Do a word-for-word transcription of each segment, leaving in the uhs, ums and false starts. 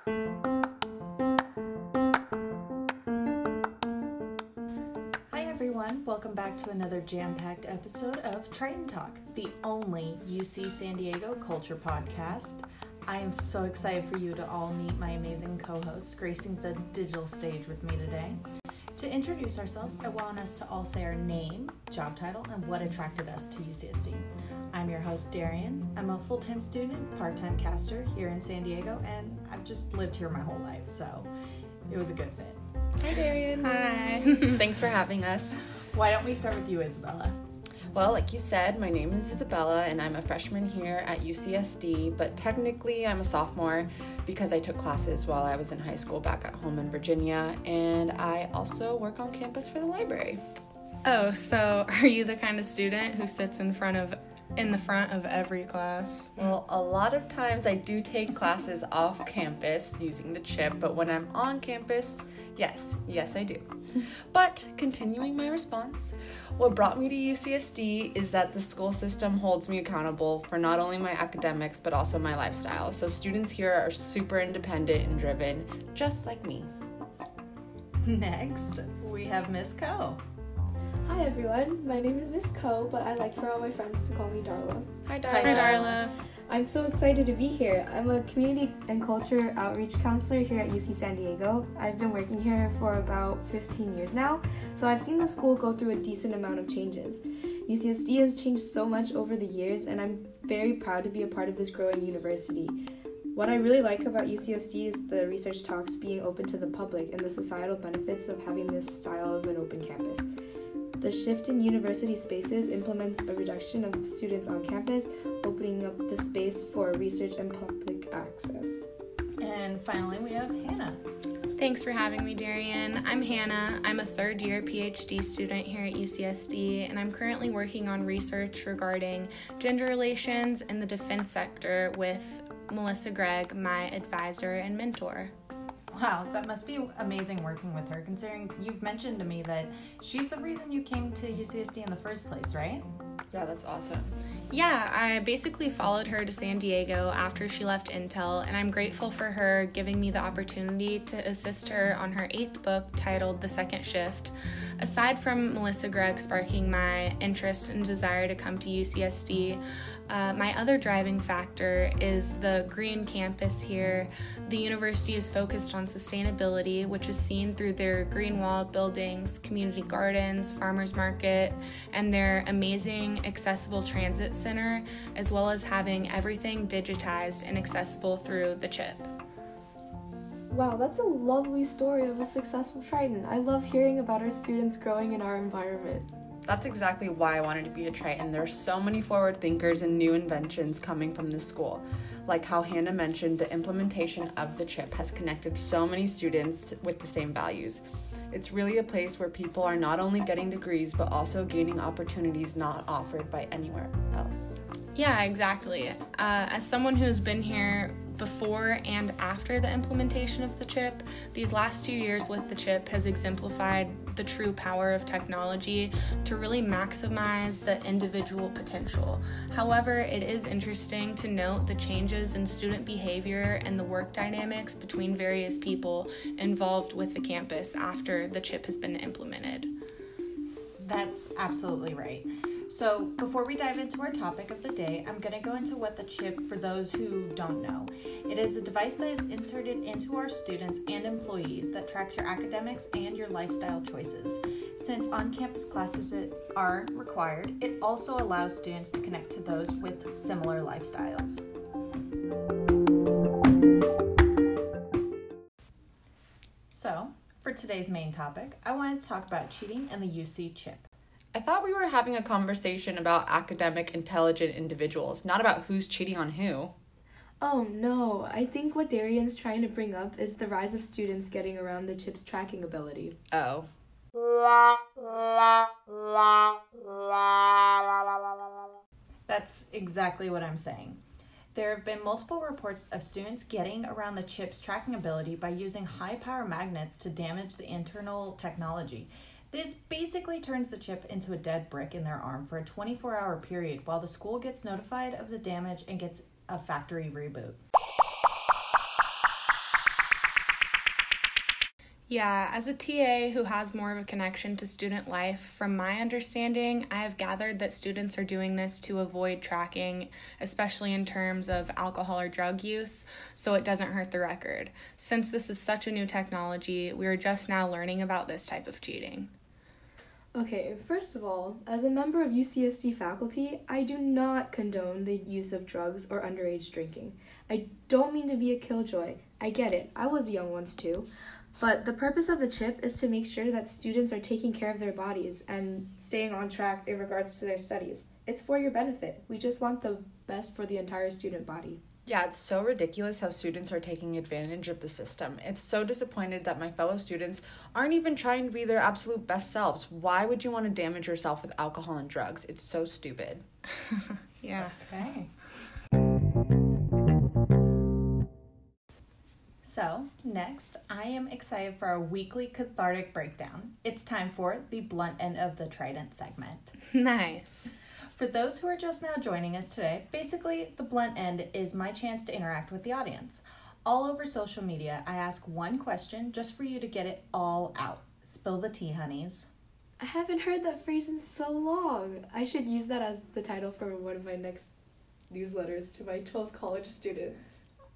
Welcome back to another jam-packed episode of Triton Talk, the only U C San Diego culture podcast. I am so excited for you to all meet my amazing co-hosts gracing the digital stage with me today. To introduce ourselves, I want us to all say our name, job title, and what attracted us to U C S D. I'm your host, Darian. I'm a full-time student, part-time caster here in San Diego, and I've just lived here my whole life, so it was a good fit. Hi, Darian. Hi. Thanks for having us. Why don't we start with you, Isabella? Well, like you said, my name is Isabella, and I'm a freshman here at U C S D, but technically I'm a sophomore because I took classes while I was in high school back at home in Virginia, and I also work on campus for the library. Oh, so are you the kind of student who sits in front of in the front of every class? Well, a lot of times I do take classes off campus using the chip, but when I'm on campus, yes, yes I do. But continuing my response, what brought me to U C S D is that the school system holds me accountable for not only my academics, but also my lifestyle. So students here are super independent and driven, just like me. Next, we have Miss Co. Hi everyone, my name is Miss Co, but I like for all my friends to call me Darla. Hi, Darla. Hi, Darla. I'm so excited to be here. I'm a community and culture outreach counselor here at U C San Diego. I've been working here for about fifteen years now, so I've seen the school go through a decent amount of changes. U C S D has changed so much over the years, and I'm very proud to be a part of this growing university. What I really like about U C S D is the research talks being open to the public and the societal benefits of having this style of an open campus. The shift in university spaces implements a reduction of students on campus, opening up the space for research and public access. And finally, we have Hannah. Thanks for having me, Darian. I'm Hannah. I'm a third year P H D student here at U C S D, and I'm currently working on research regarding gender relations in the defense sector with Melissa Gregg, my advisor and mentor. Wow, that must be amazing working with her, considering you've mentioned to me that she's the reason you came to U C S D in the first place, right? Yeah, that's awesome. Yeah, I basically followed her to San Diego after she left Intel, and I'm grateful for her giving me the opportunity to assist her on her eighth book titled The Second Shift. Aside from Melissa Gregg sparking my interest and desire to come to U C S D, uh, my other driving factor is the green campus here. The university is focused on sustainability, which is seen through their green walled buildings, community gardens, farmers market, and their amazing accessible transit center, as well as having everything digitized and accessible through the chip. Wow, that's a lovely story of a successful Triton. I love hearing about our students growing in our environment. That's exactly why I wanted to be a Triton. There's so many forward thinkers and new inventions coming from the school. Like how Hannah mentioned, the implementation of the chip has connected so many students with the same values. It's really a place where people are not only getting degrees, but also gaining opportunities not offered by anywhere else. Yeah, exactly. Uh, as someone who's been here before and after the implementation of the chip, these last two years with the chip has exemplified the true power of technology to really maximize the individual potential. However, it is interesting to note the changes in student behavior and the work dynamics between various people involved with the campus after the chip has been implemented. That's absolutely right. So before we dive into our topic of the day, I'm going to go into what the chip, for those who don't know. It is a device that is inserted into our students and employees that tracks your academics and your lifestyle choices. Since on-campus classes are required, it also allows students to connect to those with similar lifestyles. So, for today's main topic, I wanted to talk about cheating and the U C chip. I thought we were having a conversation about academic, intelligent individuals, not about who's cheating on who. Oh no, I think what Darian's trying to bring up is the rise of students getting around the chip's tracking ability. Oh. That's exactly what I'm saying. There have been multiple reports of students getting around the chip's tracking ability by using high-power magnets to damage the internal technology. This basically turns the chip into a dead brick in their arm for a twenty-four hour period while the school gets notified of the damage and gets a factory reboot. Yeah, as a T A who has more of a connection to student life, from my understanding, I have gathered that students are doing this to avoid tracking, especially in terms of alcohol or drug use, so it doesn't hurt the record. Since this is such a new technology, we are just now learning about this type of cheating. Okay, first of all, as a member of U C S D faculty, I do not condone the use of drugs or underage drinking. I don't mean to be a killjoy. I get it. I was young once too. But the purpose of the chip is to make sure that students are taking care of their bodies and staying on track in regards to their studies. It's for your benefit. We just want the best for the entire student body. Yeah, it's so ridiculous how students are taking advantage of the system. It's so disappointed that my fellow students aren't even trying to be their absolute best selves. Why would you want to damage yourself with alcohol and drugs? It's so stupid. Yeah. Okay. So, next, I am excited for our weekly cathartic breakdown. It's time for the blunt end of the Trident segment. Nice. For those who are just now joining us today, basically, the blunt end is my chance to interact with the audience. All over social media, I ask one question just for you to get it all out. Spill the tea, honeys. I haven't heard that phrase in so long. I should use that as the title for one of my next newsletters to my twelfth college students.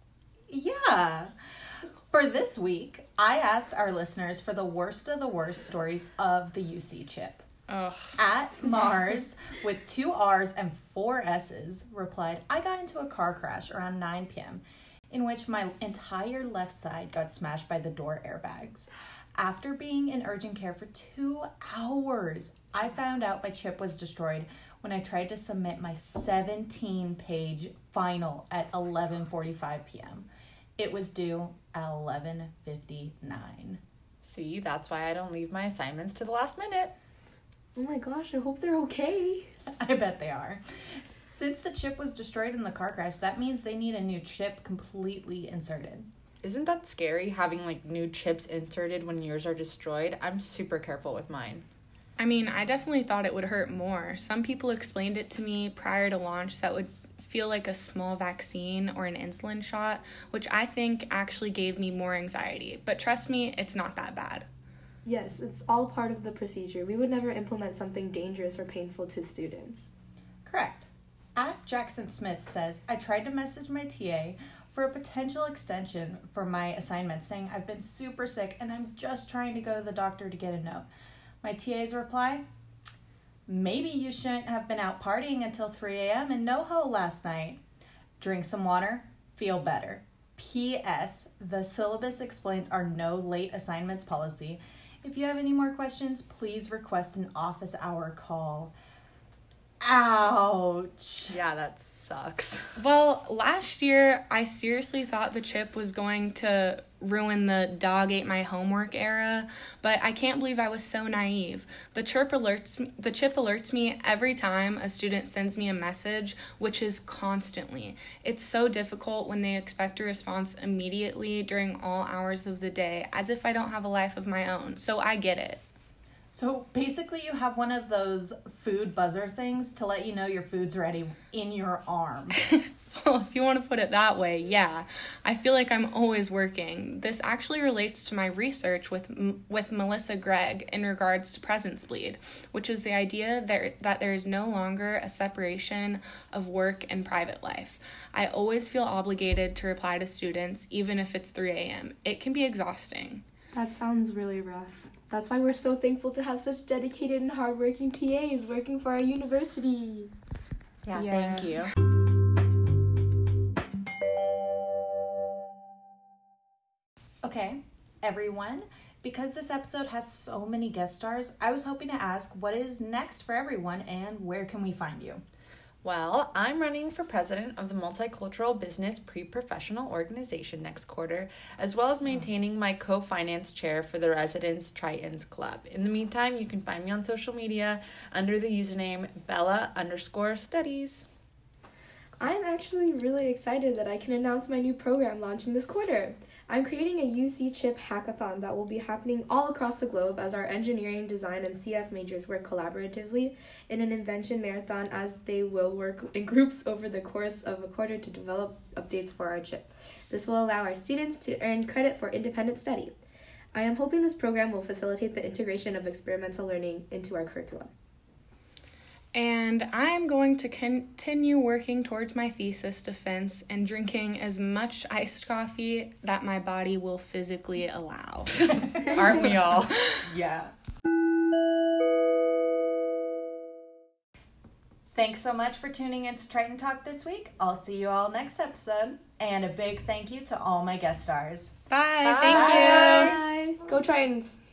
Yeah. For this week, I asked our listeners for the worst of the worst stories of the U C chip. Ugh. At Mars, with two R's and four S's, replied, I got into a car crash around nine p.m. in which my entire left side got smashed by the door airbags. After being in urgent care for two hours, I found out my chip was destroyed when I tried to submit my seventeen-page final at eleven forty-five p.m. It was due at eleven fifty-nine. See, that's why I don't leave my assignments to the last minute. Oh my gosh, I hope they're okay. I bet they are. Since the chip was destroyed in the car crash, that means they need a new chip completely inserted. Isn't that scary, having like new chips inserted when yours are destroyed? I'm super careful with mine. I mean, I definitely thought it would hurt more. Some people explained it to me prior to launch that would feel like a small vaccine or an insulin shot, which I think actually gave me more anxiety. But trust me, it's not that bad. Yes, it's all part of the procedure. We would never implement something dangerous or painful to students. Correct. At Jackson Smith says, I tried to message my T A for a potential extension for my assignment, saying I've been super sick and I'm just trying to go to the doctor to get a note. My T A's reply, maybe you shouldn't have been out partying until three a.m. in NoHo last night. Drink some water, feel better. P S. The syllabus explains our no late assignments policy. If you have any more questions, please request an office hour call. Ouch. Yeah, that sucks. Well, last year, I seriously thought the chip was going to ruin the dog ate my homework era, but I can't believe I was so naive. The chip alerts the chip alerts me every time a student sends me a message, which is constantly. It's so difficult when they expect a response immediately during all hours of the day, as if I don't have a life of my own. So I get it. So basically you have one of those food buzzer things to let you know your food's ready in your arm. Well, if you want to put it that way, yeah. I feel like I'm always working. This actually relates to my research with with Melissa Gregg in regards to presence bleed, which is the idea that, that there is no longer a separation of work and private life. I always feel obligated to reply to students, even if it's three a.m. It can be exhausting. That sounds really rough. That's why we're so thankful to have such dedicated and hardworking T As working for our university. Yeah, Yeah. thank you. Okay, everyone, because this episode has so many guest stars, I was hoping to ask what is next for everyone and where can we find you? Well, I'm running for president of the Multicultural Business Pre-Professional Organization next quarter, as well as maintaining my co-finance chair for the Residents Tritons Club. In the meantime, you can find me on social media under the username Bella underscore studies. I'm actually really excited that I can announce my new program launching this quarter. I'm creating a U C Chip hackathon that will be happening all across the globe as our engineering, design, and C S majors work collaboratively in an invention marathon, as they will work in groups over the course of a quarter to develop updates for our chip. This will allow our students to earn credit for independent study. I am hoping this program will facilitate the integration of experimental learning into our curriculum. And I'm going to continue working towards my thesis defense and drinking as much iced coffee that my body will physically allow. Aren't we all? Yeah. Thanks so much for tuning in to Triton Talk this week. I'll see you all next episode. And a big thank you to all my guest stars. Bye. Bye. Thank you. Bye. Go Tritons.